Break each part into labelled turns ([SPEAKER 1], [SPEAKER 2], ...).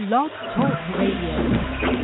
[SPEAKER 1] Blog Talk Radio.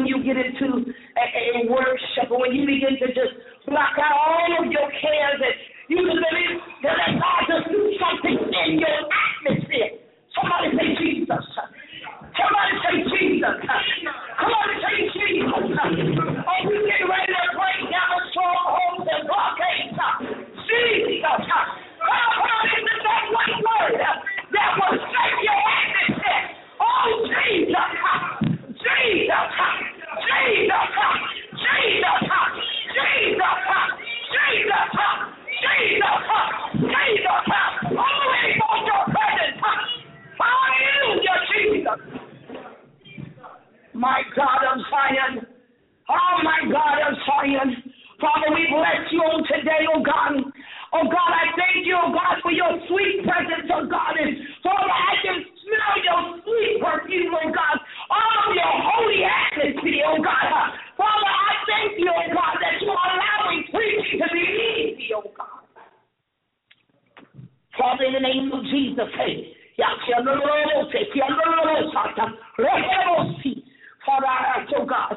[SPEAKER 2] you get into a worship, when you begin to just block out all of your cares, and you can believe to let God just do something in your atmosphere. Somebody say Jesus. Somebody say Jesus. Come on, say Jesus. Oh, we get ready to break down the strongholds and blockades. Jesus. Come on, into that one word that will shake your atmosphere. Oh, Jesus. Jesus. Jesus. Jesus. Jesus. Jesus. Jesus. Jesus. Always on your presence. Hallelujah, Jesus. My God of Zion. Oh, my God of Zion. Father, we bless you on today, oh God. Oh God, I thank you, oh God, for your sweet presence, oh God. And Father, I can smell your sweet perfume, oh God, all of your holy atmosphere, oh God. Father, I thank you, oh God, that you are allowing preaching to be easy, oh God. Father, in the name of Jesus, hey. Father, I ask, oh God,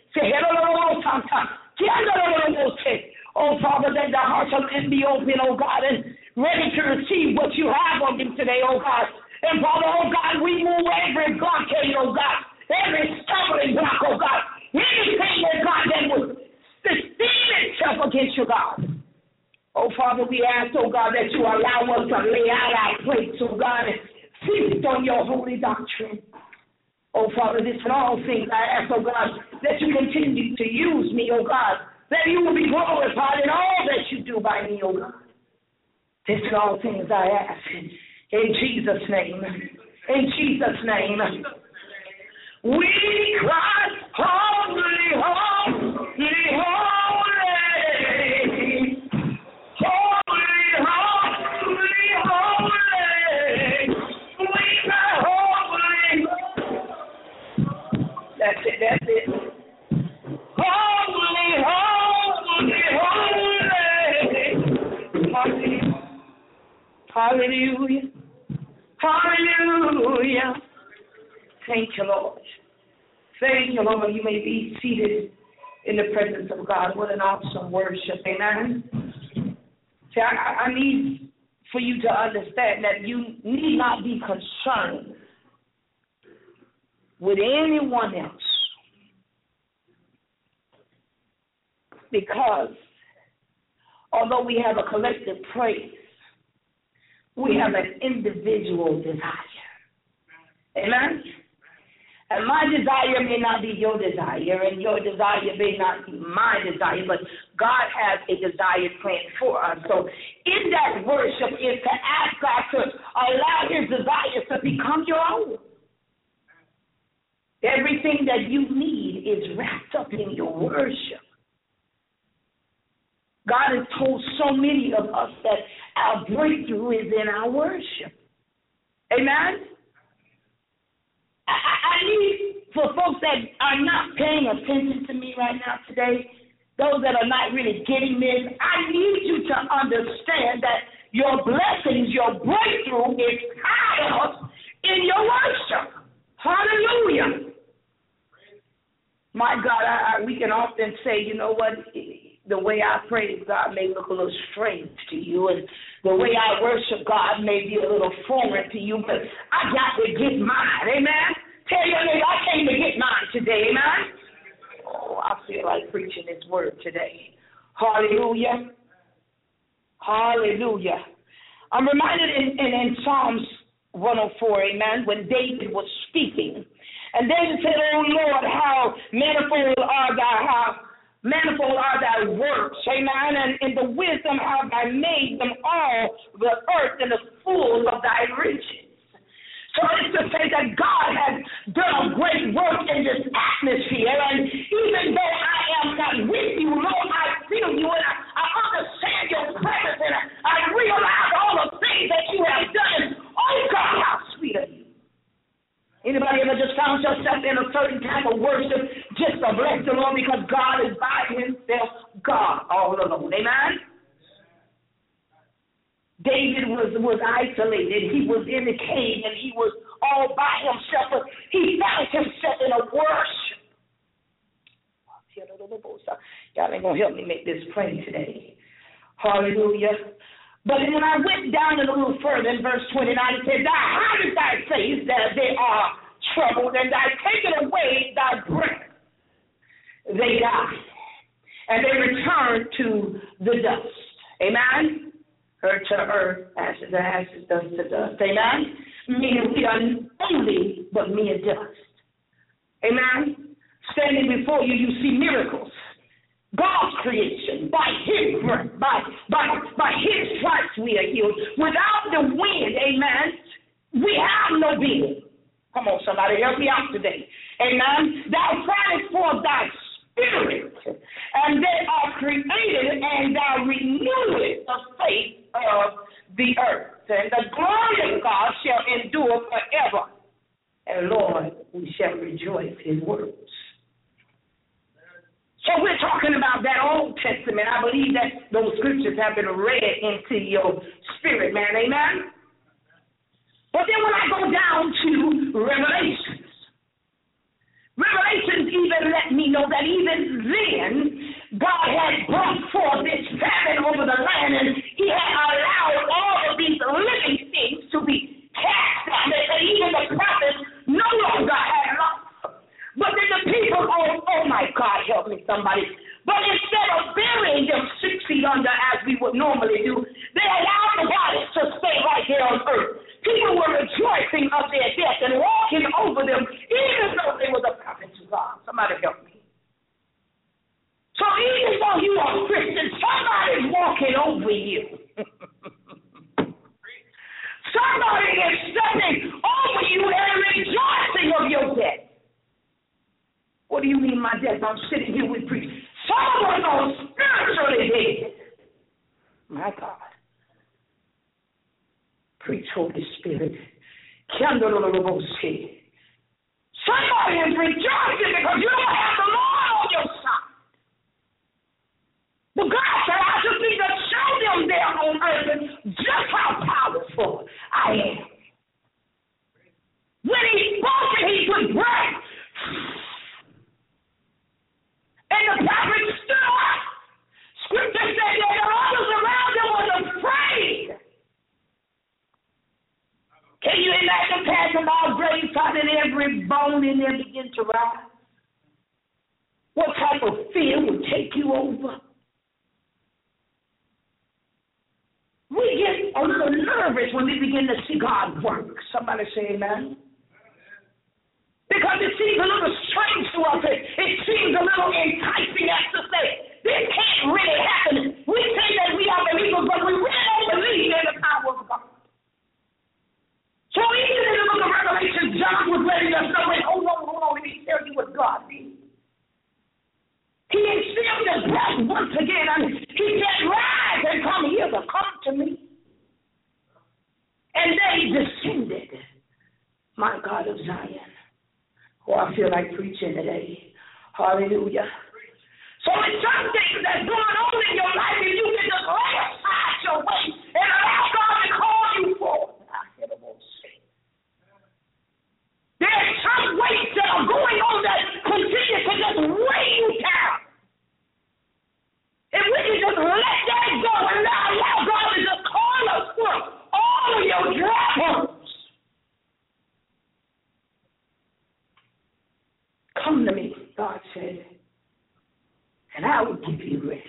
[SPEAKER 2] oh Father, that the hearts of men be open, oh God, and ready to receive what you have of them today, oh God. And Father, oh God, we move every blockade, oh God, every stumbling block, oh God, anything, oh God, that would sustain itself against you, God. Oh Father, we ask, oh God, that you allow us to lay out our plates, oh God, and feast on your holy doctrine. Oh, Father, this in all things I ask, oh God, that you continue to use me, oh God, that you will be glorified in all that you do by me, oh God. This in all things I ask. In Jesus' name. In Jesus' name. We cry, holy, holy, holy. Holy, holy, holy. We cry, holy. That's it, that's it. Holy, holy, holy. Hallelujah. Hallelujah. Thank you, Lord. Thank you, Lord. You may be seated in the presence of God. What an awesome worship. Amen. See, I need for you to understand that you need not be concerned with anyone else, because although we have a collective praise, we have an individual desire. Amen? And my desire may not be your desire, and your desire may not be my desire, but God has a desired plan for us. So in that worship is to ask God to allow his desires to become your own. Everything that you need is wrapped up in your worship. God has told so many of us that our breakthrough is in our worship. Amen? I need for folks that are not paying attention to me right now today, those that are not really getting this, I need you to understand that your blessings, your breakthrough is tied up in your worship. Hallelujah. My God, we can often say, you know what, the way I praise God may look a little strange to you, and the way I worship God may be a little foreign to you, but I got to get mine, amen? Tell your neighbor, I came to get mine today, amen? Oh, I feel like preaching this word today. Hallelujah. Hallelujah. I'm reminded in Psalms 104, amen, when David was speaking, and David said, oh, Lord, how manifold are thy works, amen, and in the wisdom have I made them all, the earth and the full of thy riches. So it's to say that God has done a great work in this atmosphere, and even though I am not with you, Lord, I feel you, and I understand your presence, and I realize all the things that you have done, and oh God, how sweet of you. Anybody ever just found yourself in a certain type of worship just to bless the Lord because God is by himself, God all alone, amen? David was isolated. He was in the cave, and he was all by himself, but he found himself in a worship. Y'all ain't going to help me make this plain today. Hallelujah. But when I went down a little further in verse 29, it says, thou hidest thy face that they are troubled, and thou takest away thy breath. They die, and they return to the dust. Amen? Earth to earth, ashes to ashes, dust to dust. Amen? Meaning we are only but mere dust. Amen? Standing before you, you see miracles. God's creation, by His breath, by His stripes we are healed. Without the wind, amen, we have no being. Come on, somebody, help me out today. Amen. Thou criest forth thy spirit, and they are created, and thou renewest the face of the earth. And the glory of God shall endure forever. And Lord, we shall rejoice in words. So we're talking about that Old Testament. I believe that those scriptures have been read into your spirit, man. Amen? But then when I go down to Revelations even let me know that even then, God had brought forth this famine over the land, and He had allowed all of these living things to be cast out. And even the prophets no longer had life. But then the people, oh my God, help me somebody. But instead of burying them 6 feet under as we would normally do, they allowed the bodies to stay right here on earth. People were rejoicing of their death and walking over them, even though they were the prophets of God. Somebody help me. So even though you are Christian, somebody's walking over you. Somebody is stepping over you and rejoicing of your death. What do you mean, my death? I'm sitting here with preachers. Someone is spiritually dead. My God. Preach, Holy Spirit. Somebody is rejoicing because you don't have the Lord on your side. But God said, I just need to show them there on earth just how powerful I am. When He spoke it, He could break. And the prophet stood up. Scripture said that the others around them was afraid. Can you imagine passing by a grave, finding every bone in there begin to rise? What type of fear would take you over? We get a little nervous when we begin to see God work. Somebody say amen. Because it seems a little strange to us. It seems a little enticing as to say, this can't really happen. We say that we are believers, but we really don't believe in the power of God. So even in the book of Revelation, John was letting us know, hold on, let me tell you what God did. He instilled his breath once again, and He said, rise and come hither, come to me. And they descended, my God of Zion. Oh, I feel like preaching today. Hallelujah. So it's some things that's going on in your life, and you can just lay aside your weight and allow God to call you forth. There's some weights that are going on that continue to just weigh you down. And we can just let that go and allow God to just call us forth all of your dry bones. Come to me, God said, and I will give you rest.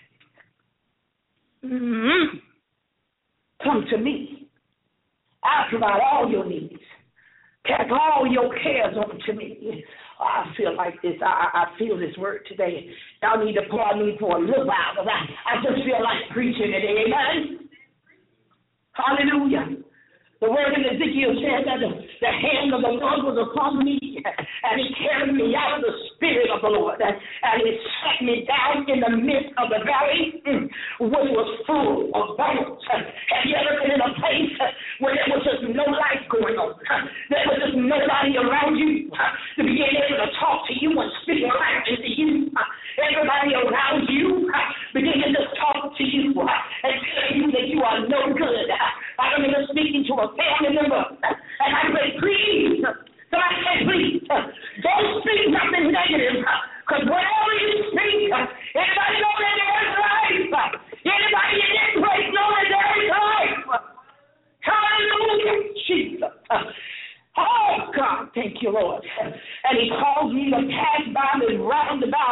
[SPEAKER 2] Mm-hmm. Come to me. I'll provide all your needs. Cast all your cares onto me. I feel like this. I feel this word today. Y'all need to pour me for a little while, because I just feel like preaching today. Amen? Hallelujah. The word in Ezekiel says that the hand of the Lord was upon me, and He carried me out of the spirit of the Lord, and He set me down in the midst of the valley, which was full of bones. Have you ever been in a place where there was just no life going on? There was just nobody around you to be able to talk to you and speak life into you. Everybody around you begin to just talk to you and tell you that you are no good. I remember speaking to a family member, and I said, please, somebody say, please, don't speak nothing negative, because whatever you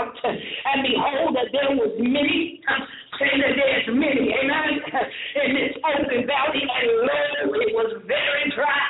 [SPEAKER 2] out, and behold, that there was many, saying that there's many, amen, in this open valley, and lo, it was very dry.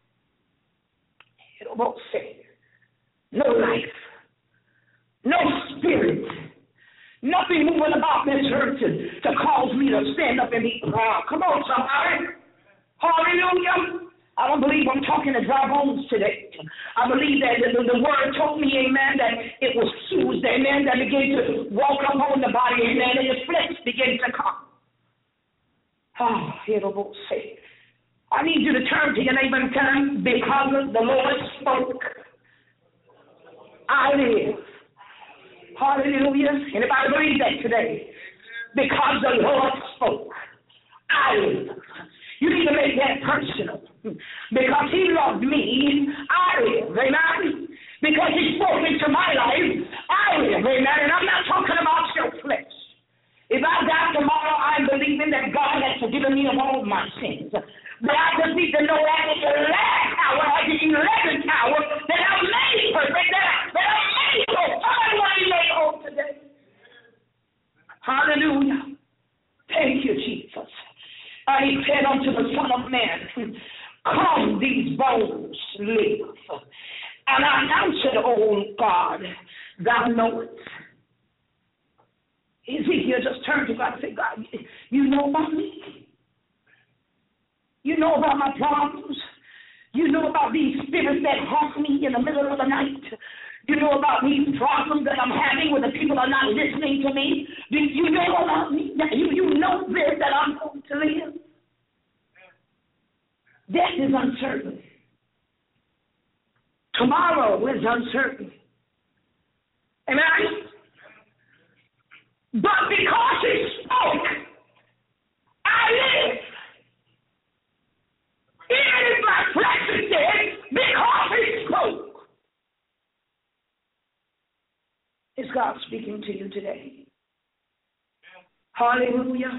[SPEAKER 2] It won't say, no life, no spirit, nothing moving about this earth to cause me to stand up and be proud. Come on, somebody. Hallelujah. I don't believe I'm talking to dry bones today. I believe that the word told me, amen, that it was fused, amen, that began to walk up on the body, amen, and his flesh began to come. Oh, it won't say. I need you to turn to your neighbor and tell him, because the Lord spoke, I live. Hallelujah. Anybody believe that today? Because the Lord spoke, I live. You need to make that personal. Because he loved me, I live. Amen? Because he spoke into my life, I live. Amen? And I'm not talking about your flesh. If I die tomorrow, I'm believing that God has forgiven me of all my sins. But I just need to know that at the last hour, at the 11th hour, that I'm made perfect, that I'm made whole. Somebody made whole today. Hallelujah. Thank you, Jesus. And he said unto the Son of Man, come, these bones live. And I answered, oh God, thou knowest. Ezekiel just turned to God and said, God, you know about me. You know about my problems. You know about these spirits that haunt me in the middle of the night. You know about these problems that I'm having when the people are not listening to me. You know about me. You know this, that I'm going to live. Death is uncertain. Tomorrow is uncertain. Amen? But because he spoke, I live. Even if my flesh is dead, because he spoke. Is God speaking to you today? Hallelujah.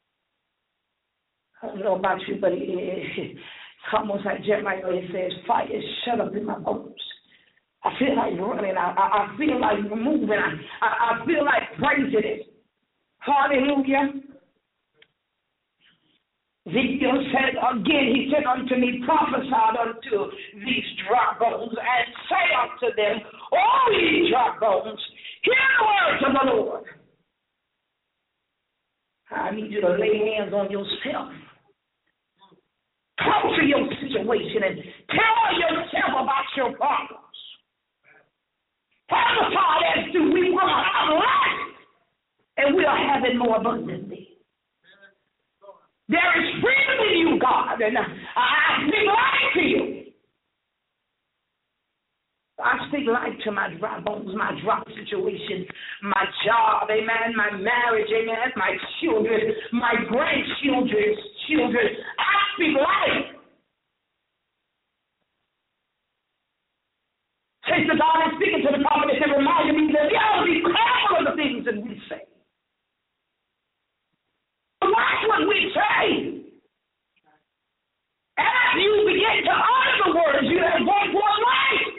[SPEAKER 2] I don't know about you, but it's almost like Jeremiah says, fire is shut up in my bones. I feel like running. I feel like moving. I feel like praising it. Hallelujah. Ezekiel said again, he said unto me, prophesy unto these dry bones, and say unto them, all ye dry bones, hear the words of the Lord. I need you to lay hands on yourself. Talk to your situation and tell yourself about your problems. Prophesy as do we will have life, and we'll have it more abundantly. There is freedom in you, God, and I speak life to you. I speak life to my dry bones, my dry situation, my job, amen, my marriage, amen, my children, my grandchildren's children. I speak life. Since the God is speaking to the prophet, and reminding me that we ought to be careful of the things that we say. Watch what we say. As you begin to honor the words you have going forth life.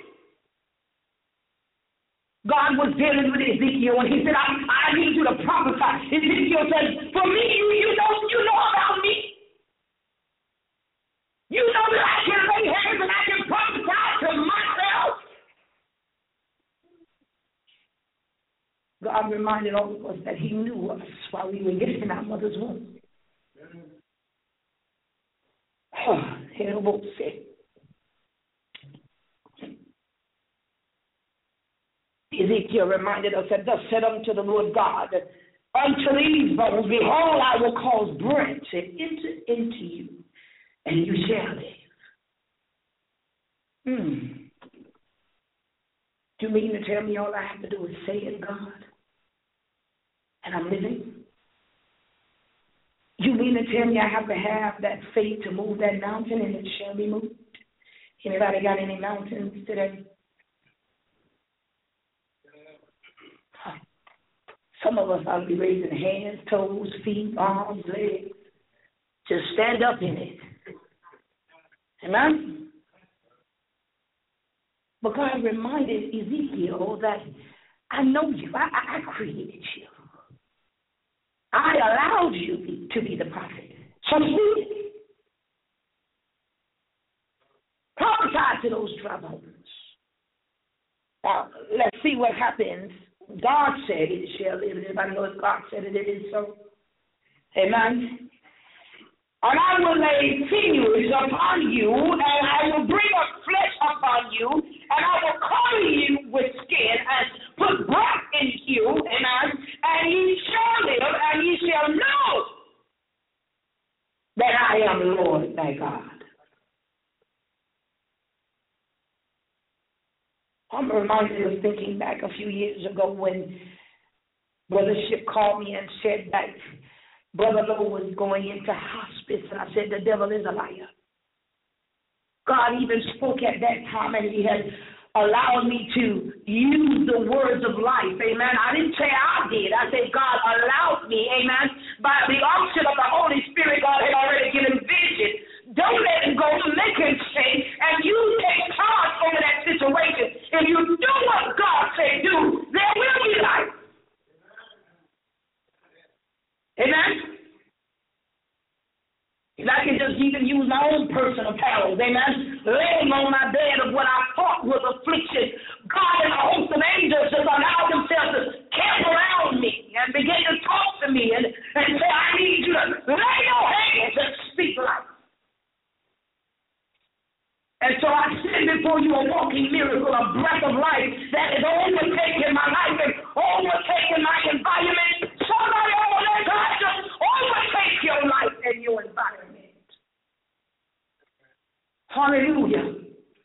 [SPEAKER 2] God was dealing with Ezekiel, and he said, I need you to prophesy. Ezekiel said, for me, you know about me. You know that I can lay hands and I can prophesy to myself. God reminded all of us that he knew us while we were yet in our mother's womb. Terrible sin. Ezekiel reminded us that thus said unto the Lord God, unto these bones, behold, I will cause breath to enter into you, and you shall live. Do you mean to tell me all I have to do is say it, God? And I'm living? You mean to tell me I have to have that faith to move that mountain and it shall be moved? Anybody got any mountains today? Some of us ought to be raising hands, toes, feet, arms, legs. Just stand up in it. Amen? But God reminded Ezekiel that I know you. I created you. I allowed you to be the prophet. So speak it. Prophesy to those dry bones. Now, let's see what happens. God said it shall live. Anybody know if God said it, it is so? Amen. And I will lay sinews upon you, and I will bring up flesh upon you, and I will cover you with skin, and put breath in you, amen, and ye shall live, and ye shall know that I am the Lord thy God. I'm reminded of thinking back a few years ago when Brother Ship called me and said that Brother Lowe was going into hospice, and I said, the devil is a liar. God even spoke at that time, and he had allowed me to use the words of life, amen. I didn't say I did. I said God allowed me, amen. By the unction of the Holy Spirit, God had already given vision. Don't let him go, make him say, and you take charge over that situation. If you do what God said do, there will be life. Amen? If I can just even use my own personal powers, amen? Laying on my bed of what I thought was affliction, God and a host of angels just allowed themselves to camp around me and begin to talk to me and say, I need you to lay your hands and speak life. And so I stand before you a walking miracle, a breath of life that is overtaking my life and overtaking my environment. Somebody over there, God, just overtake your life and your environment. Hallelujah.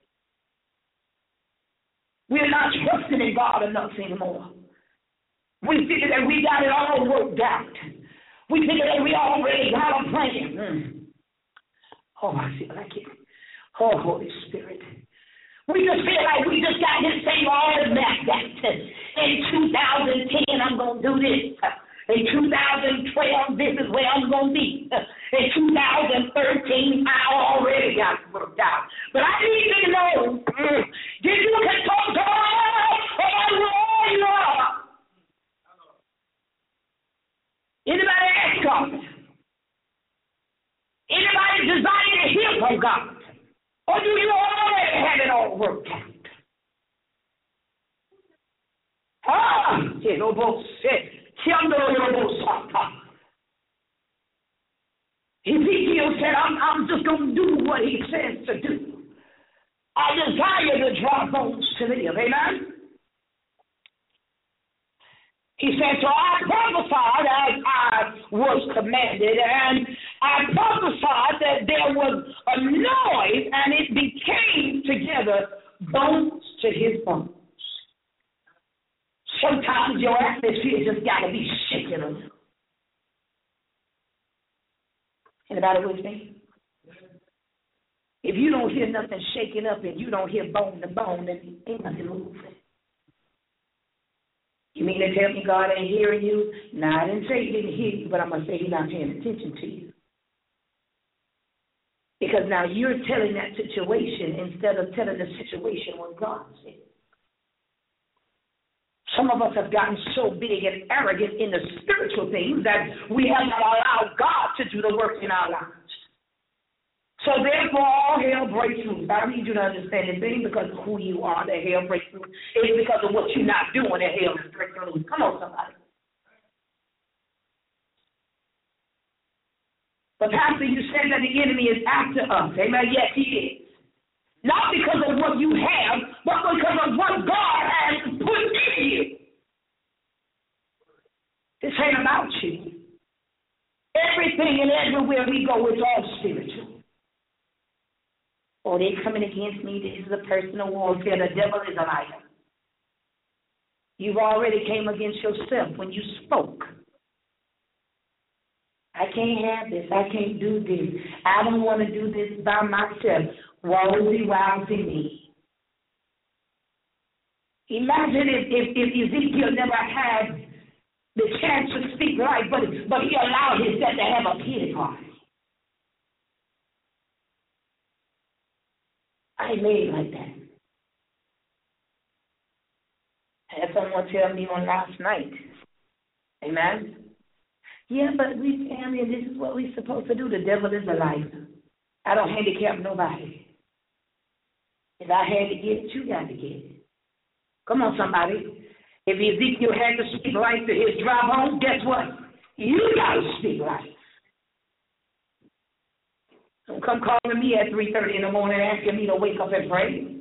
[SPEAKER 2] We're not trusting in God enough anymore. We figure that we got it all worked out. We figure that we already got a plan. Oh, I feel like it. Oh, Holy Spirit. We just feel like we just got this thing all mapped out. In 2010, I'm going to do this. In 2012, this is where I'm going to be. In 2013, I already got it worked out. But I need you to know, did you consult God about where you are? Anybody ask God? Anybody desire to hear from God? Or do you already have it all worked out? Ezekiel said, I'm just going to do what he says to do. I desire the dry bones to live. Amen? He said, so I prophesied as I was commanded, and I prophesied that there was a noise, and it became together bones to his bones. Sometimes your atmosphere just got to be shaken a little. Anybody with me? If you don't hear nothing shaking up and you don't hear bone to bone, then ain't nothing moving. You mean to tell me God ain't hearing you? No, I didn't say he didn't hear you, but I'm going to say he's not paying attention to you. Because now you're telling that situation instead of telling the situation what God said. Some of us have gotten so big and arrogant in the spiritual things that we have not allowed God to do the work in our lives. So therefore, all hell breaks loose. I need you to understand it ain't because of who you are that hell breaks loose. It's because of what you're not doing that hell is breaking loose. Come on, somebody. But Pastor, you said that the enemy is after us. Amen. Yes, he is. Not because of what you have, but because of what God has put in you. This ain't about you. Everything and everywhere we go is all spiritual. Oh, they're coming against me. This is a personal warfare. The devil is a liar. You've already came against yourself when you spoke. I can't have this. I can't do this. I don't want to do this by myself. Woe-is-me, me. Imagine if Ezekiel never had the chance to speak life, but he allowed himself to have a pity party. I ain't made like that. I had someone tell me on last night. Amen. Yeah, but we family, and this is what we're supposed to do. The devil is a liar. I don't handicap nobody. If I had to get it, you got to get it. Come on, somebody. If Ezekiel had to speak life to his dry bones, guess what? You got to speak life. Don't come calling me at 3:30 in the morning asking me to wake up and pray.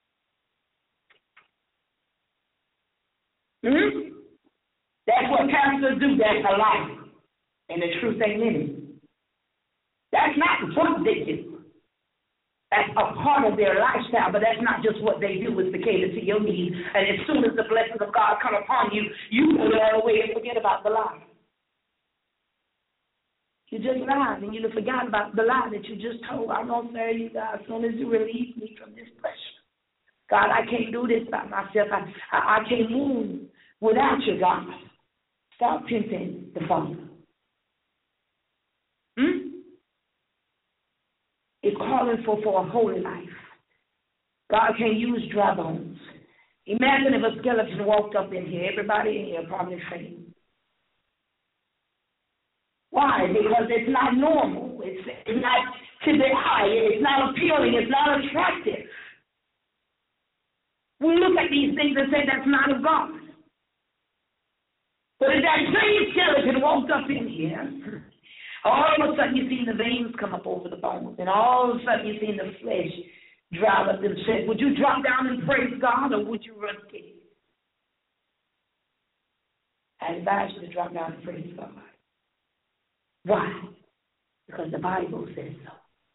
[SPEAKER 2] That's what pastors do. That's a lie. And the truth ain't in it. That's not what they do. That's a part of their lifestyle, but that's not just what they do. It's to cater to your needs. And as soon as the blessings of God come upon you, you put it all away and forget about the lie. You just lied and you forgot about the lie that you just told. I'm going to serve you, God, as soon as you release me from this pressure. God, I can't do this by myself. I can't move without you, God. Stop tempting the Father. It's calling for a holy life. God can't use dry bones. Imagine if a skeleton walked up in here. Everybody in here probably faint. Why? Because it's not normal. It's not to the eye. It's not appealing. It's not attractive. We look at these things and say that's not of God. But if that same skeleton walked up in here, all of a sudden you see the veins come up over the bones, and all of a sudden you see the flesh dry up and said, would you drop down and praise God, or would you run scared? I advise you to drop down and praise God. Why? Because the Bible says so.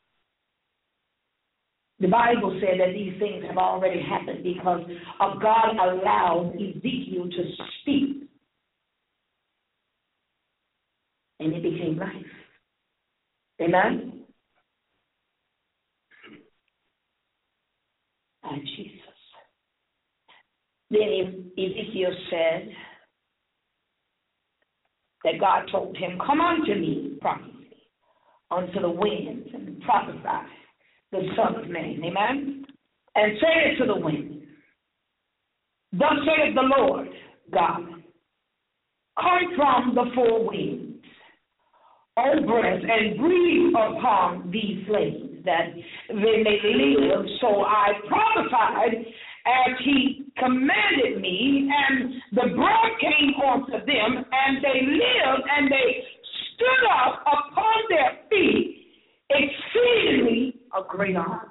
[SPEAKER 2] The Bible said that these things have already happened because of God allowed Ezekiel to speak. And it became life. Amen? And Jesus. Then Ezekiel said that God told him, come unto me, prophecy, unto the winds, and prophesy the Son of Man. Amen? And say it to the wind. Thus saith the Lord God, come from the four winds, O breath, and breathe upon these flames, that they may live. So I prophesied as he commanded me, and the breath came onto them, and they lived, and they stood up upon their feet, exceedingly a great army.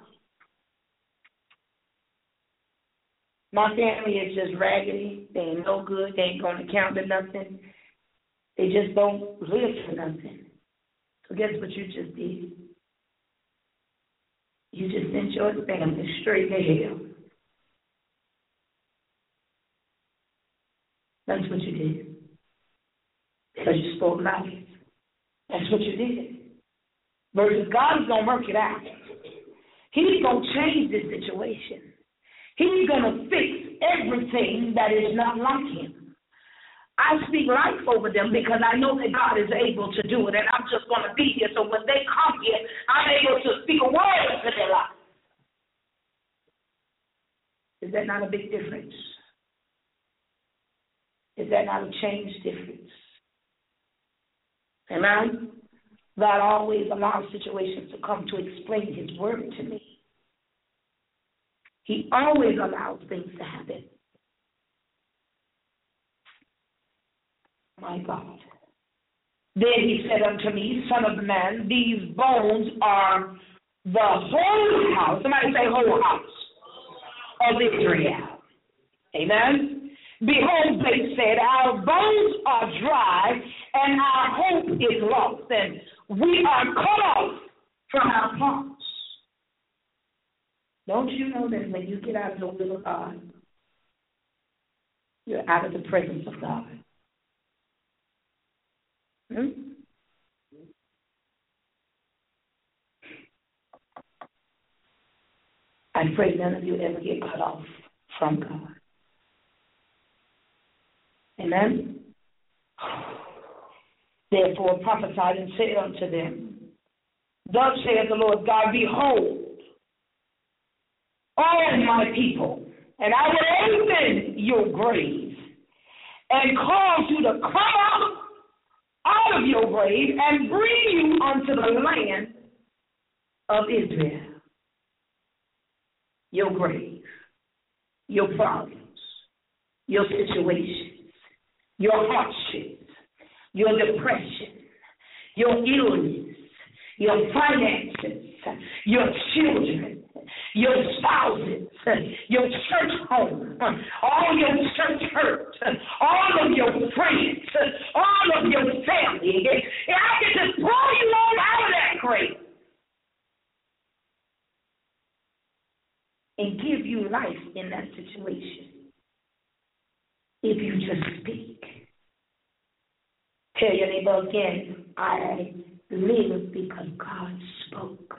[SPEAKER 2] My family is just raggedy. They ain't no good. They ain't going to count to nothing. They just don't live for nothing. So guess what you just did? You just sent your family straight to hell. That's what you did. Because you spoke life. That's what you did. Versus God is going to work it out. He's going to change this situation. He's going to fix everything that is not like him. I speak life over them because I know that God is able to do it, and I'm just going to be here. So when they come here, I'm able to speak a word into their life. Is that not a big difference? Is that not a change difference? Amen? God always allows situations to come to explain his word to me. He always allows things to happen. My God. Then he said unto me, Son of man, these bones are the whole house. Somebody say whole house of Israel. Amen. Behold, they said, our bones are dry and our hope is lost, and we are cut off from our parts. Don't you know that when you get out of the will of God, you're out of the presence of God? I pray none of you ever get cut off from God. Amen? Therefore prophesied and said unto them, thus saith the Lord God, behold, all my people, and I will open your grave and cause you to come out of your grave and bring you unto the land of Israel. Your grave, your problems, your situations, your hardships, your depression, your illness, your finances, your children, your spouses, your church home, all your church hurt, all of your friends, all of your family. And I can just pull you all out of that grave and give you life in that situation if you just speak. Tell your neighbor again, I live because God spoke.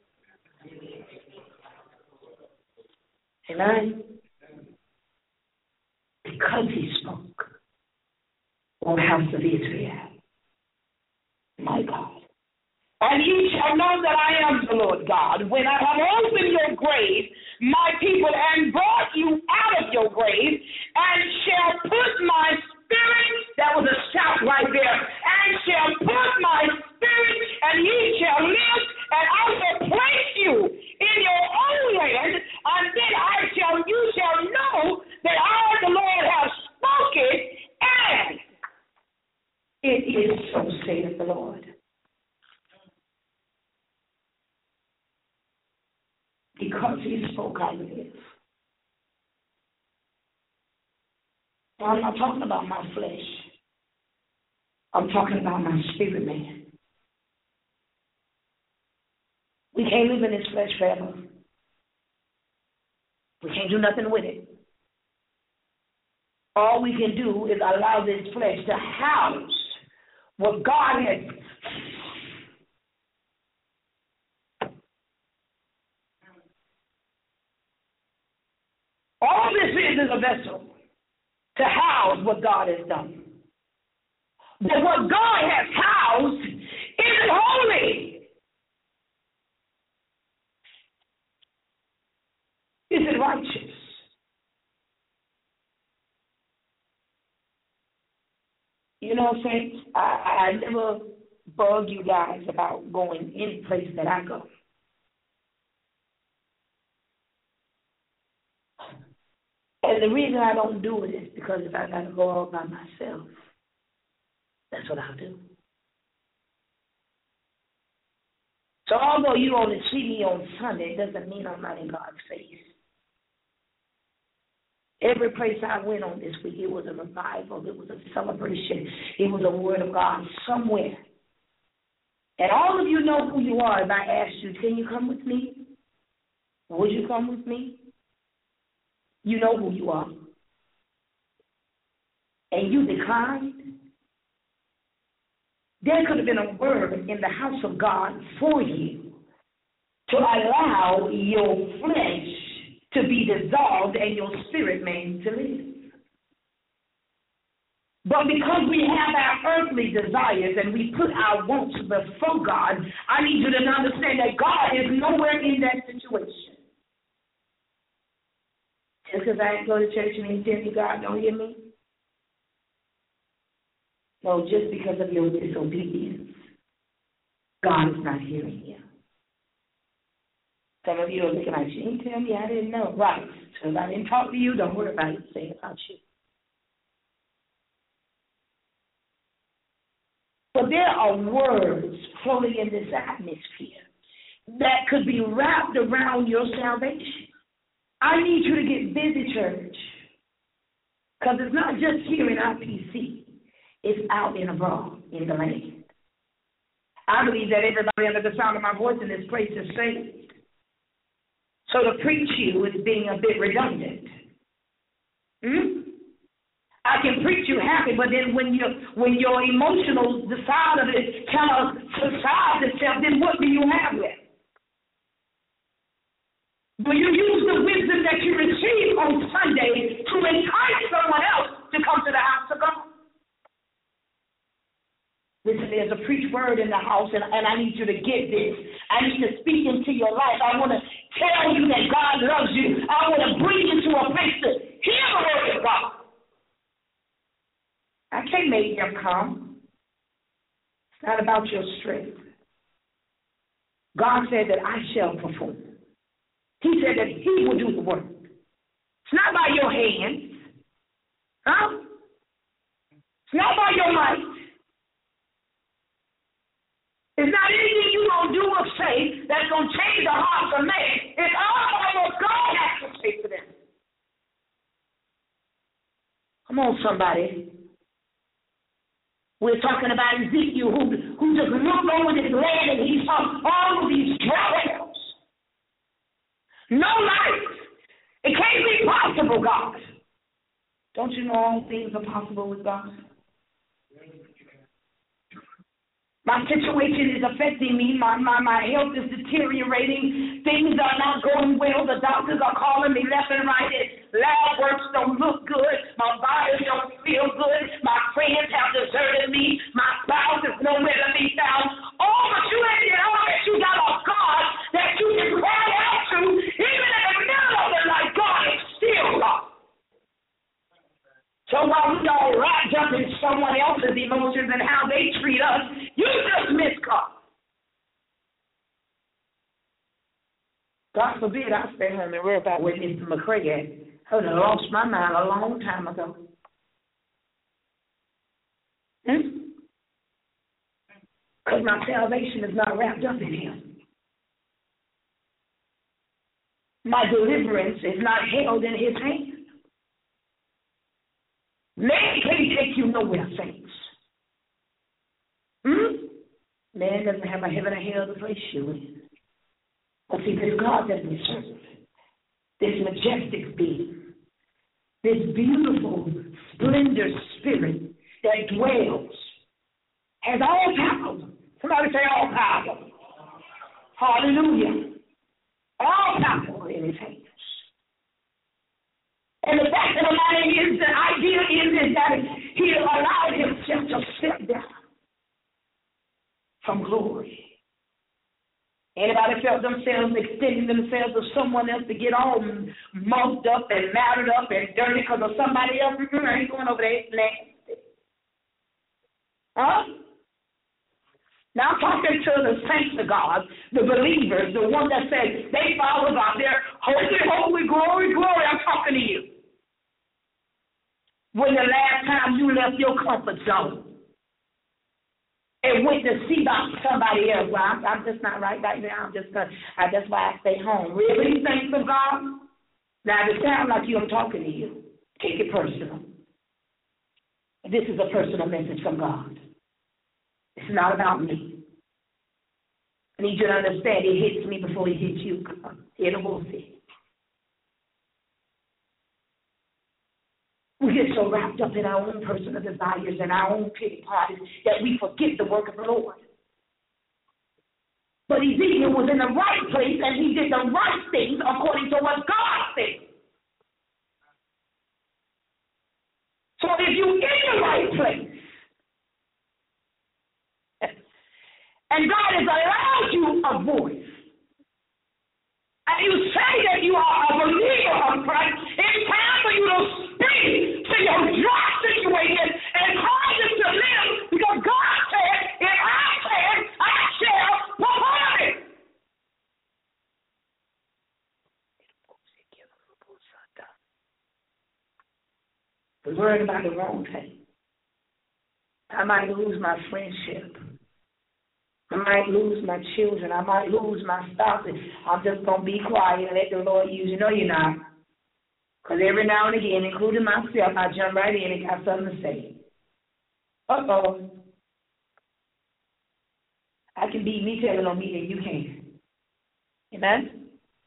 [SPEAKER 2] Amen? Because he spoke, O house of Israel, my God. And ye shall know that I am the Lord God, when I have opened your grave, my people, and brought you out of your grave, and shall put my spirit, that was a shout right there, and shall put my spirit, and ye shall live, and I will place you in your own land, and then you shall know that I, the Lord, have spoken, and it is so, saith the Lord. Because he spoke, I live. I'm not talking about my flesh. I'm talking about my spirit, man. We can't live in this flesh forever. We can't do nothing with it. All we can do is allow this flesh to house what God has. All this is a vessel to house what God has done. But what God has housed isn't holy. Is it righteous? You know what I'm saying? I never bug you guys about going any place that I go. And the reason I don't do it is because if I got to go all by myself, that's what I'll do. So although you only see me on Sunday, it doesn't mean I'm not in God's face. Every place I went on this week, it was a revival, it was a celebration, it was a word of God somewhere. And all of you know who you are. If I asked you, can you come with me? Would you come with me? You know who you are. And you declined. There could have been a word in the house of God for you to allow your flesh to be dissolved and your spirit man to live. But because we have our earthly desires and we put our wants before God, I need you to understand that God is nowhere in that situation. Just because I go to church and they tell me God don't hear me? No, just because of your disobedience, God is not hearing you. Some of you are looking like, you didn't tell me, I didn't know. Right. So if I didn't talk to you, don't worry about it saying about you. But there are words floating in this atmosphere that could be wrapped around your salvation. I need you to get busy, church, because it's not just here in IPC. It's out and abroad in the land. I believe that everybody under the sound of my voice in this place is saved. So to preach you is being a bit redundant. I can preach you happy, but then when your emotional side of it kind of subsides itself, then what do you have left? Do you use the wisdom that you receive on Sunday to entice someone else to come to the house of God? Listen, there's a preached word in the house, and I need you to get this. I need to speak into your life. I want to tell you that God loves you. I want to bring you to a place to hear the word of God. I can't make him come. It's not about your strength. God said that I shall perform. He said that he will do the work. It's not by your hands. Huh? It's not by your might. It's not anything you're going to do or say that's going to change the hearts of man. It's all about what God has to say for them. Come on, somebody. We're talking about Ezekiel who just looked over this land and he saw all of these dwellings. No life. It can't be possible, God. Don't you know all things are possible with God? My situation is affecting me. My health is deteriorating. Things are not going well. The doctors are calling me left and right. Lab works don't look good. My body don't feel good. My friends have deserted me. My spouse is nowhere to be found. Oh, but you ain't get all that. You got a God that you can cry out to. Even in the middle of the night, God is still God. So while we all wrapped up in someone else's emotions and how they treat us, you just miss God. God forbid I stay home and worry about where Mr. McCray at. I would have lost my mind a long time ago. Because my salvation is not wrapped up in him. My deliverance is not held in his hand. Man can't take you nowhere, saints. Man doesn't have a heaven or hell to place you in. But see, this God that we serve, this majestic being, this beautiful, splendor spirit that dwells, has all power. Somebody say all power. Hallelujah. All power in his hands. And the fact of the matter is, the idea is that he allowed himself to step down from glory. Anybody felt themselves extending themselves to someone else to get all mugged up and matted up and dirty because of somebody else? I ain't going over there. It's nasty. Huh? Now I'm talking to the saints of God, the believers, the ones that say they follow God. They're holy, holy, glory, glory. I'm talking to you. When the last time you left your comfort zone and went to see about somebody else? Well, I'm just not right now. That's why I stay home. Really, saints of God? Now, if it sounds like I'm talking to you, take it personal. This is a personal message from God. It's not about me. I need you to understand it hits me before it hits you. We get so wrapped up in our own personal desires and our own pity parties that we forget the work of the Lord. But Ezekiel was in the right place and he did the right things according to what God said. So if you're in the right place, and God has allowed you a voice, and you say that you are a believer of Christ, it's time for you to speak to your dry situation and cause it to live, because God said, if I can, I shall perform it. We're worried about the wrong thing. I might lose my friendship. I might lose my children. I might lose my spouse. I'm just going to be quiet and let the Lord use you. No, you're not. Because every now and again, including myself, I jump right in and got something to say. Uh-oh. I can beat me telling on me and you can't. Amen?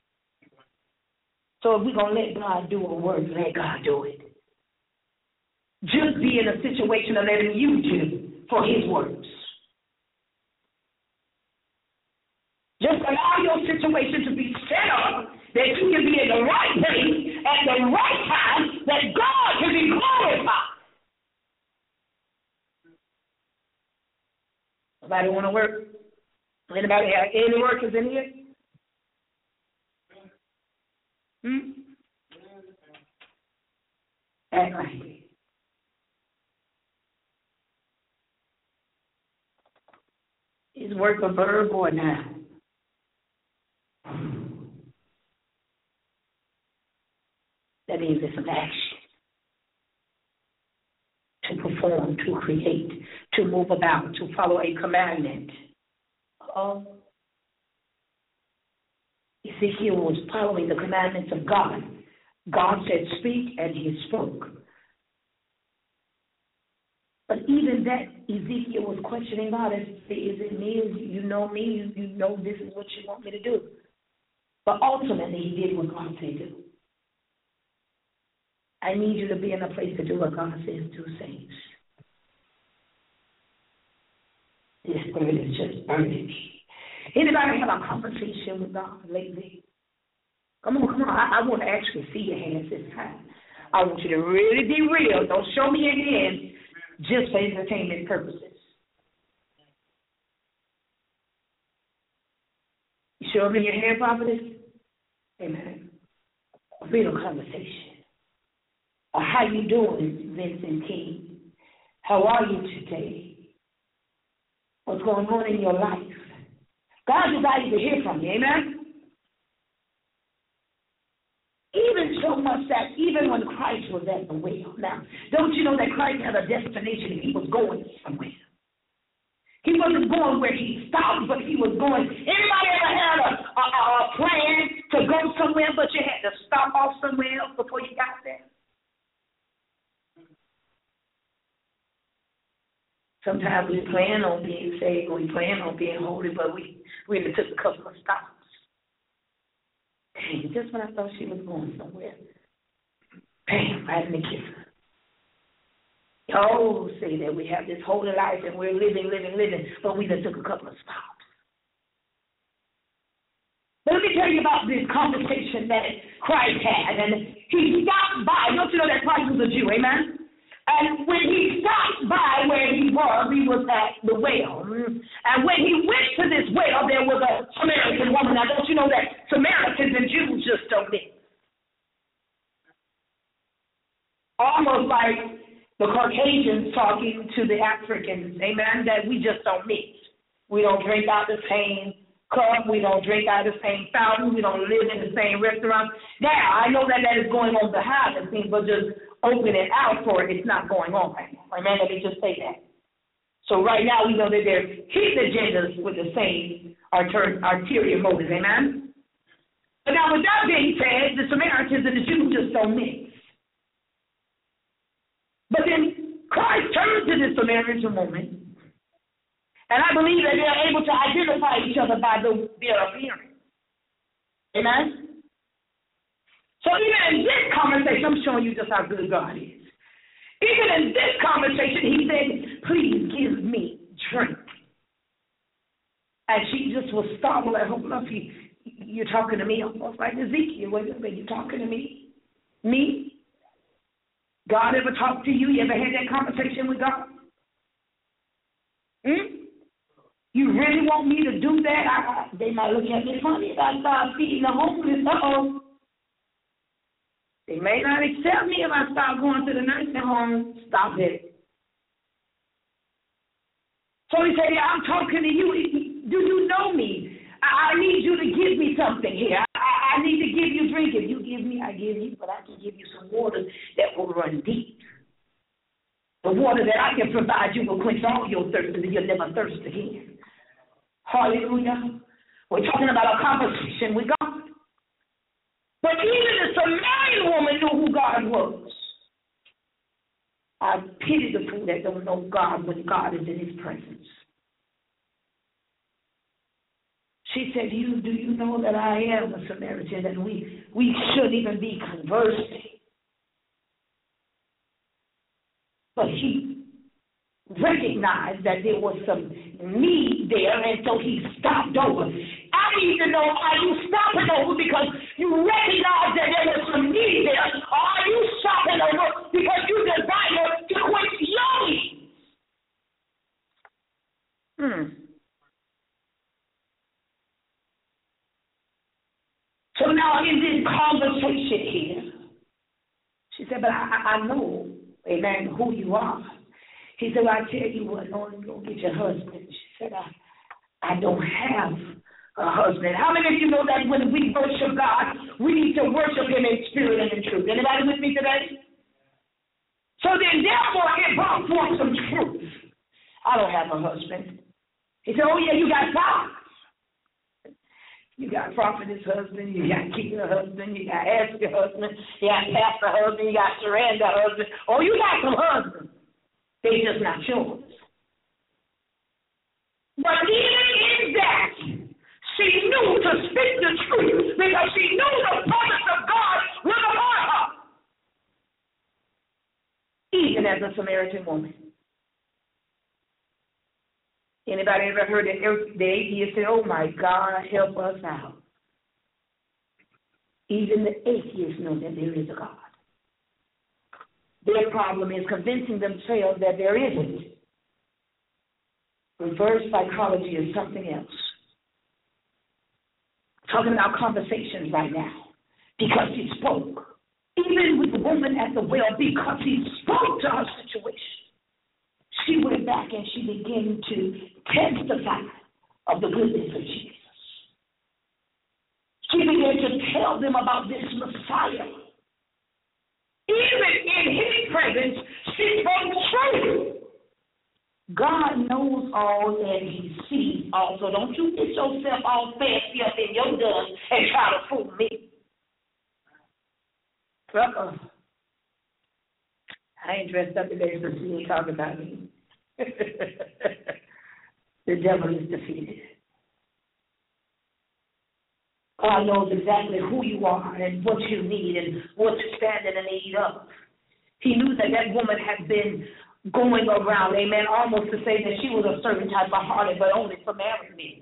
[SPEAKER 2] So if we're going to let God do a work, let God do it. Just be in a situation of letting you do for his works. Just allow your situation to be set up that you can be in the right place at the right time, that God can be glorified. Nobody want to work? Anybody have any workers in here? Act like it. Is work a verb or a noun? That means it's an action. To perform, to create, to move about, to follow a commandment. Ezekiel was following the commandments of God. God said, speak, and he spoke. But even that, Ezekiel was questioning God. Is it me? You know me? You know this is what you want me to do. But ultimately, he did what God said do. I need you to be in a place to do what God says do, saints. This word is just burning me. Anybody have a conversation with God lately? Come on. I want to actually see your hands this time. I want you to really be real. Don't show me your hands just for entertainment purposes. You show me your hand, prophetess? Amen. A real conversation. How you doing, Vincent King? How are you today? What's going on in your life? God desires to hear from you, amen? Even so much that even when Christ was at the well, now, don't you know that Christ had a destination and he was going somewhere? He wasn't going where he stopped, but he was going. Anybody ever had a plan to go somewhere, but you had to stop off somewhere else before you got there? Sometimes we plan on being saved, we plan on being holy, but we really took a couple of stops. Dang, just when I thought she was going somewhere, bam, right in the kisser. Oh, say that we have this holy life and we're living, but we just took a couple of stops. But let me tell you about this conversation that Christ had, and he stopped by. Don't you know that Christ was a Jew, amen? And when he stopped by where he was at the well. And when he went to this well, there was a Samaritan woman. Now, don't you know that Samaritans and Jews just don't mix? Almost like the Caucasians talking to the Africans, amen, that we just don't mix. We don't drink out the same cup. We don't drink out of the same fountain. We don't live in the same restaurant. Now, I know that is going on behind the scenes, but just open it out for it, it's not going on right now. Amen, let me just say that. So right now we know that they're hidden agendas with the same ulterior motives, amen? But now with that being said, the Samaritans and the Jews just don't mix. But then Christ turned to the Samaritan woman, and I believe that they're able to identify each other by their appearance. Amen? So even in this conversation, I'm showing you just how good God is. Even in this conversation, he said, please give me drink. And she just was startled at her bluff. You're talking to me? Almost like Ezekiel. Wait a minute, you talking to me? Me? God ever talked to you? You ever had that conversation with God? You really want me to do that? They might look at me funny if I start feeding the homeless. Uh-oh. They may not accept me if I start going to the nursing home. Stop it. So he said, I'm talking to you. Do you know me? I need you to give me something here. I need to give you drink. If you give me, I give you. But I can give you some water that will run deep. The water that I can provide you will quench all your thirst and you'll never thirst again. Hallelujah. We're talking about a conversation with God. But even the Samaritan woman knew who God was. I pity the fool that don't know God when God is in his presence. She said, do you know that I am a Samaritan and we shouldn't even be conversing? But he recognized that there was some need there, and so he stopped over. I need to know, are you stopping over because you recognize that there was some need there, or are you stopping over because you desire to quench your needs? So now in this conversation, here. She said, but I know, amen, who you are. He said, well, I tell you what, go get your husband. She said, I don't have a husband. How many of you know that when we worship God, we need to worship him in spirit and in truth? Anybody with me today? So then, therefore, it brought forth some truth. I don't have a husband. He said, oh, yeah, you got prophets. You got prophetess husband, you got keeper husband, you got Esther husband, you got pastor husband, you got surrender husband. Oh, you got some husbands. They just not yours. But even in that, she knew to speak the truth because she knew the promise of God was upon her. Even as a Samaritan woman. Anybody ever heard the atheist say, oh my God, help us out? Even the atheists know that there is a God. Their problem is convincing themselves that there isn't. Reverse psychology is something else. Talking about conversations right now because he spoke. Even with the woman at the well, because he spoke to her situation. She went back and she began to testify of the goodness of Jesus. She began to tell them about this Messiah. Even in his presence, she spoke truth. God knows all and he sees all. So don't you get yourself all fancy up in your gun and try to fool me. I ain't dressed up today so she ain't talking about me. The devil is defeated. God knows exactly who you are and what you need and what you're standing in need of. He knew that that woman had been going around, amen, almost to say that she was a certain type of harlot, but only for married men.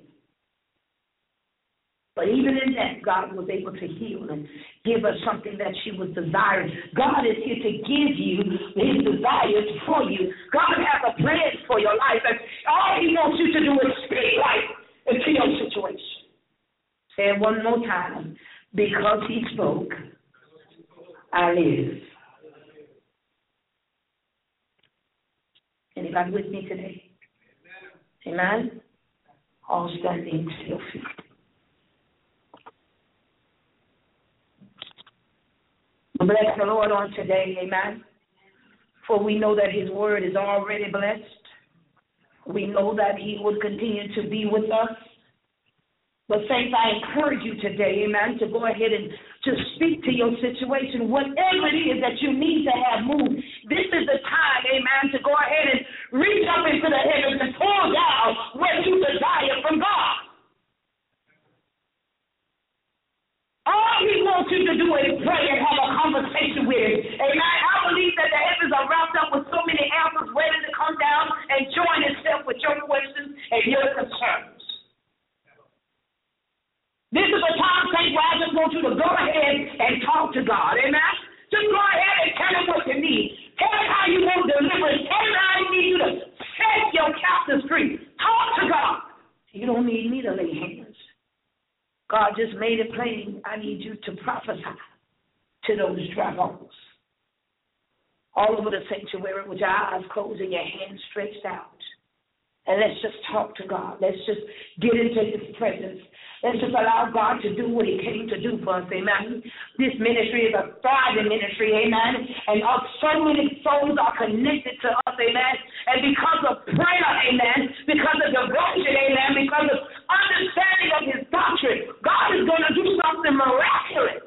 [SPEAKER 2] But even in that, God was able to heal and give her something that she was desiring. God is here to give you his desires for you. God has a plan for your life, and all he wants you to do is speak life into your situation. Say it one more time. Because he spoke, I live. Anybody with me today? Amen? All standing still feet. Bless the Lord on today, amen. For we know that his word is already blessed. We know that he will continue to be with us. But saints, I encourage you today, amen, to go ahead and to speak to your situation, whatever it is that you need to have moved. This is the time, amen, to go ahead and reach up into the heavens and pull down what you desire from God. All he wants you to do is pray and have a conversation with him. Amen. I believe that the heavens are wrapped up with so many answers ready to come down and join itself with your questions and your concerns. This is a time, saints, where I just want you to go ahead and talk to God. Amen. Just go ahead and tell him what you need. Tell him how you want deliverance. Tell him how he needs you to set your captives free. Talk to God. You don't need me to lay hands. God just made it plain. I need you to prophesy to those dry bones. All over the sanctuary with your eyes closed and your hands stretched out. And let's just talk to God. Let's just get into his presence. Let's just allow God to do what he came to do for us, amen. This ministry is a thriving ministry, amen. And so many souls are connected to us, amen. And because of prayer, amen, because of devotion, amen, because of understanding of his doctrine, God is going to do something miraculous.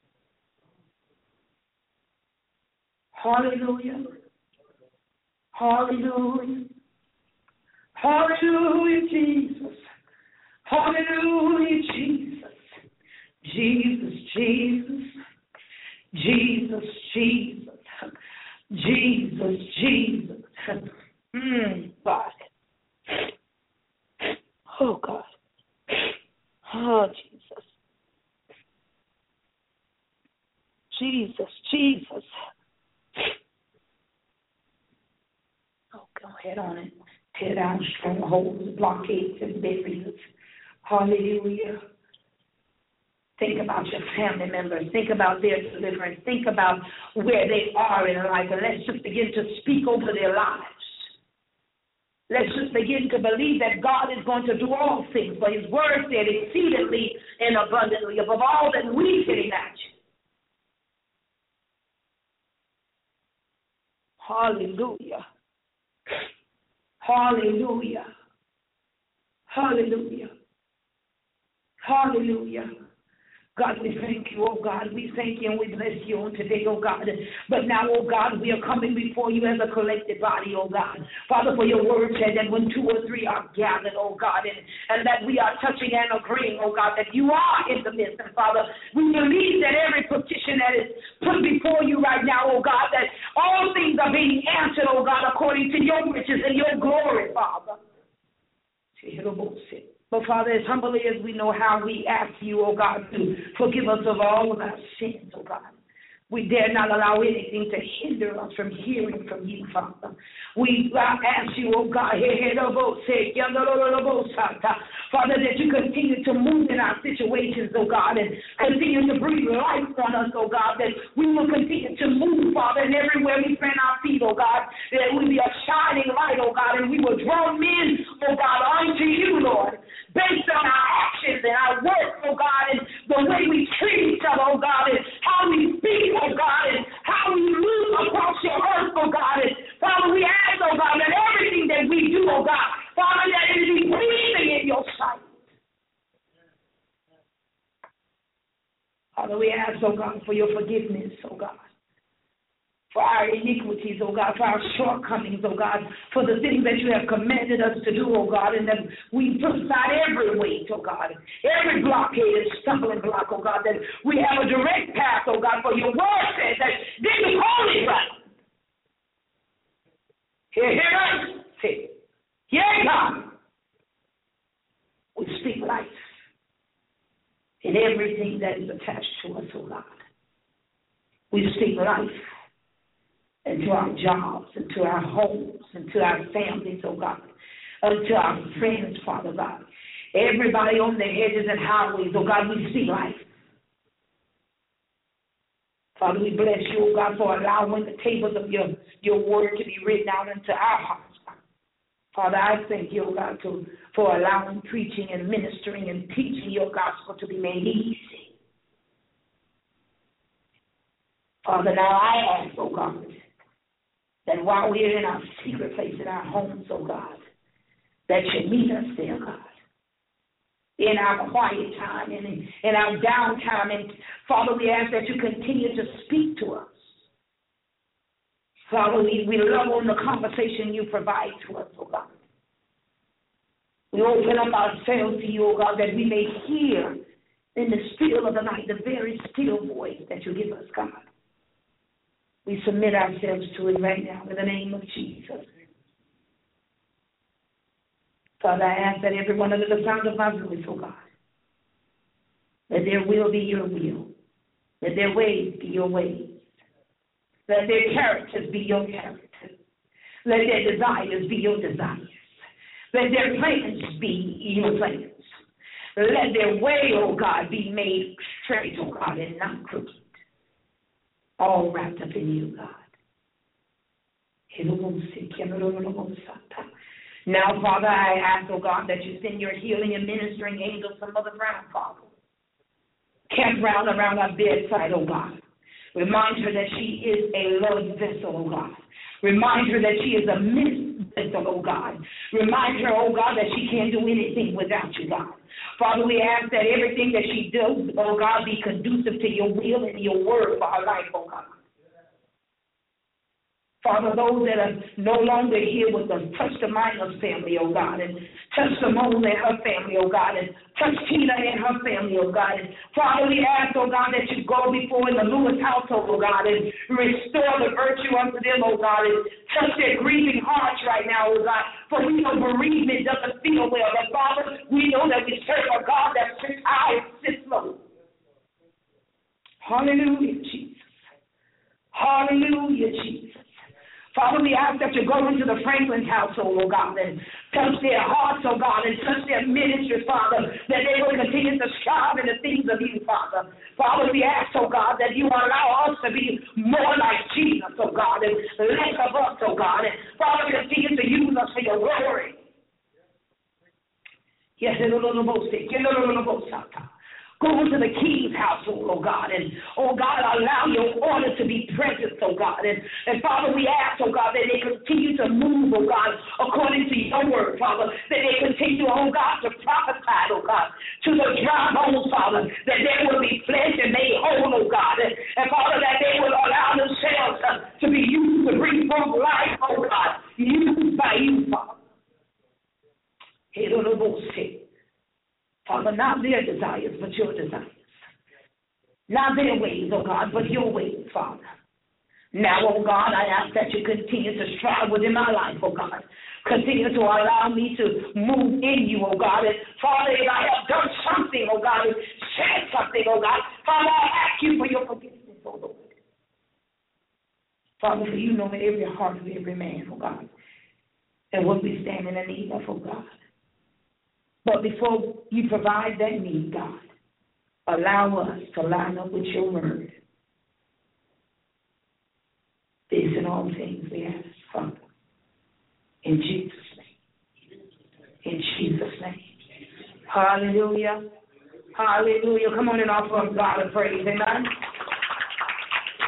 [SPEAKER 2] Hallelujah. Hallelujah. Hallelujah, Jesus. Hallelujah, Jesus. Jesus, Jesus. Jesus, Jesus. Jesus, Jesus. God. Oh, God. Oh, Jesus. Jesus, Jesus. Oh, go ahead on it. Tear down strongholds, blockades, and barriers. Hallelujah. Think about your family members. Think about their deliverance. Think about where they are in life. And let's just begin to speak over their lives. Let's just begin to believe that God is going to do all things. For his word said exceedingly and abundantly above all that we can imagine. Hallelujah. Hallelujah. Hallelujah. Hallelujah. God, we thank you, oh God. We thank you and we bless you on today, oh God. But now, oh God, we are coming before you as a collective body, oh God. Father, for your word said that when 2 or 3 are gathered, oh God, and that we are touching and agreeing, oh God, that you are in the midst. And Father, we believe that every petition that is put before you right now, oh God, that all things are being answered, oh God, according to your riches and your glory, Father. But Father, as humbly as we know how, we ask you, oh God, to forgive us of all of our sins, oh God. We dare not allow anything to hinder us from hearing from you, Father. We ask you, oh God, Father, that you continue to move in our situations, oh God, and continue to breathe life on us, oh God, that we will continue to move, Father, and everywhere we plant our feet, oh God, that we be a shining light, oh God, and we will draw men, oh God, unto you, Lord, based on our actions and our work, oh God, and the way we treat each other, oh God, and how we speak, oh God, and how we move across your earth, oh God, and Father, we ask, oh God, that everything that we do, oh God, Father, that it be pleasing in your sight. Father, we ask, oh God, for your forgiveness, oh God, for our iniquities, oh God, for our shortcomings, oh God, for the things that you have commanded us to do, oh God, and that we put aside every weight, oh God, every blockade, stumbling block, oh God, that we have a direct path, oh God, for your word says that this is holy ground. Hear us. Yeah, God. We speak life in everything that is attached to us, oh God. We speak life into our jobs, into our homes, into our families, oh God, into our friends, Father God. Everybody on the hedges and highways, oh God, we speak life. Father, we bless you, oh God, for allowing the tables of your word to be written out into our hearts. Father, I thank you, oh God, for allowing preaching and ministering and teaching your gospel to be made easy. Father, now I ask, oh God, that while we're in our secret place in our homes, oh God, that you meet us there, God, in our quiet time and in our downtime. And Father, we ask that you continue to speak to us. Father, we love on the conversation you provide to us, oh God. We open up ourselves to you, oh God, that we may hear in the still of the night the very still voice that you give us, God. We submit ourselves to it right now in the name of Jesus. Father, I ask that everyone under the sound of my voice, oh God, that their will be your will, that their ways be your ways, let their characters be your characters. Let their desires be your desires. Let their plans be your plans. Let their way, oh God, be made straight, oh God, and not crooked. All wrapped up in you, God. Now, Father, I ask, oh God, that you send your healing and ministering angels from Mother Brown, Father. Camp round around our bedside, oh God. Remind her that she is a loved vessel, oh God. Remind her that she is a missed vessel, oh God. Remind her, oh God, that she can't do anything without you, God. Father, we ask that everything that she does, oh God, be conducive to your will and your word for her life, oh God. Father, those that are no longer here with us, touch the Minos family, oh God, and touch Simone and her family, oh God, and touch Tina and her family, oh God. And Father, we ask, oh God, that you go before in the Lewis household, oh God, and restore the virtue unto them, oh God, and touch their grieving hearts right now, oh God. For we know bereavement doesn't feel well, but Father, we know that we serve a God that sits high and sits low. Hallelujah, Jesus. Hallelujah, Jesus. Father, we ask that you go into the Franklin's household, oh God, and Touch their hearts, oh God, and touch their ministries, Father, that they will continue to strive in the things of you, Father. Father, we ask, oh God, that you allow us to be more like Jesus, oh God, and less of us, oh God. And Father, continue to use us for your glory. Yes, go into the king's household, oh God, and, oh God, allow your order to be present, oh God. And Father, we ask, oh God, that they continue to move, oh God, according to your word, Father, that they continue, oh God, to prophesy, oh God, to the dry bones, Father, that there will be flesh and made whole, oh God. And Father, that they will allow themselves to be used to bring forth life, oh God, used by you, Father. Father, not their desires, but your desires. Not their ways, oh God, but your ways, Father. Now, oh God, I ask that you continue to strive within my life, oh God. Continue to allow me to move in you, oh God. And Father, if I have done something, oh God, and said something, oh God, Father, I ask you for your forgiveness, oh Lord. Father, for you know every heart of every man, oh God, and what we stand in the need of, oh God. But before you provide that need, God, allow us to line up with your word. This and all things we ask, Father. In Jesus' name. In Jesus' name. Hallelujah. Hallelujah. Come on and offer up God a praise. Amen.